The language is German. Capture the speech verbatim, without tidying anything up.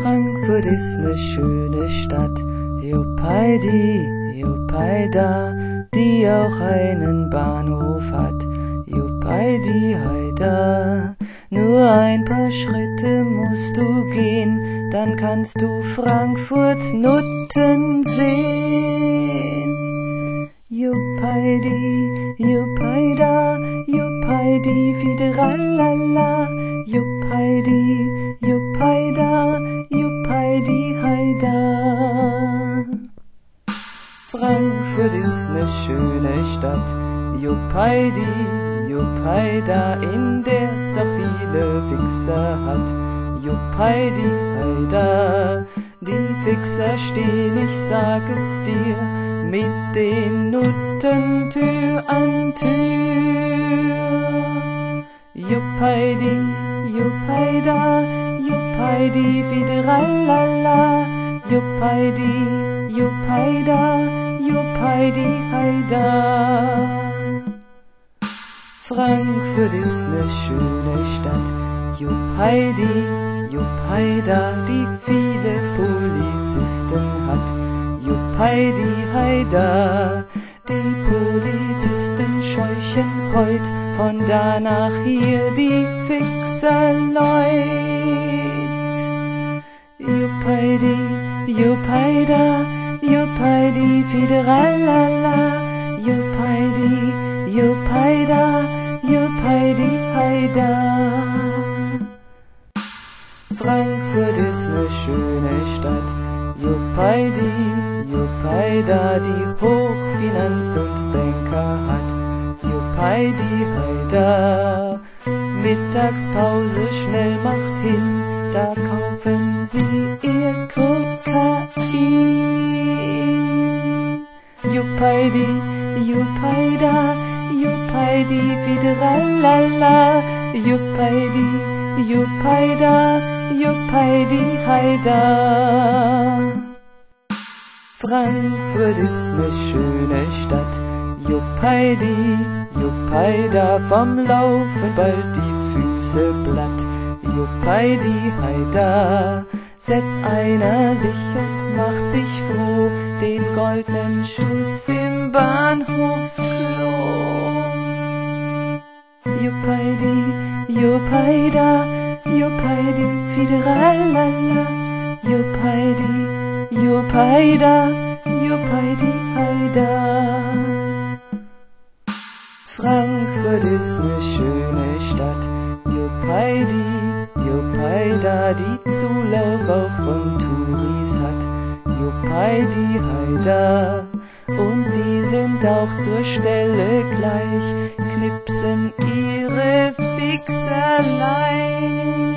Frankfurt ist ne schöne Stadt, Juppheidi, Juppeida, die auch einen Bahnhof hat, Juppheidi, heida. Nur ein paar Schritte musst du gehen, dann kannst du Frankfurts Nutten sehen. Juppheidi, Juppeida, Juppheidi, fideralala, Juppheidi, Juppeida, Juppheidi, heida. Frankfurt ist ne schöne Stadt, Juppheidi, Juppeida, in der's auch viele Fixer hat, Juppheidi, heida. Die Fixer stehen, ich sag es dir, mit den Nutten Tür an Tür. Juppheidi, Juppeida, Juppheidi, fideralala, Juppheidi, Juppeida, Juppheidi, heida. Frankfurt ist ne schöne Stadt, Juppheidi, Juppeida, die viele Polizisten hat, Juppheidi, heida. Die Polizisten scheuchen heut von da nach hier die Fixerleut. Juppheidi, Juppeida, Juppheidi, fideralala, Juppheidi, Juppeida, Juppheidi, heida. Frankfurt ist ne schöne Stadt, Juppheidi, Juppeida, die Hochfinanz und Banker hat, Juppheidi, heida. Mittagspause schnell macht hin, da kaufen sie ihr Kokain. Juppheidi, Juppeida, Juppheidi, fideralala, Juppheidi, Juppeida, Juppheidi, heida. Frankfurt ist ne schöne Stadt, Juppheidi, Juppeida, vom Laufen bald die Füße platt, Juppheidi, heida. Setzt einer sich und macht sich froh, den goldenen Schuss im Bahnhofsklo. Juppheidi, Juppeida, Juppheidi, fideralala, Juppheidi, Juppeida, Juppheidi, heida. Frankfurt ist ne schöne Stadt, Juppheidi, Juppeida, die Zulauf auch von Touris hat, Juppheidi, heida. Und die sind auch zur Stelle gleich, knipsen ihre Fixerlein.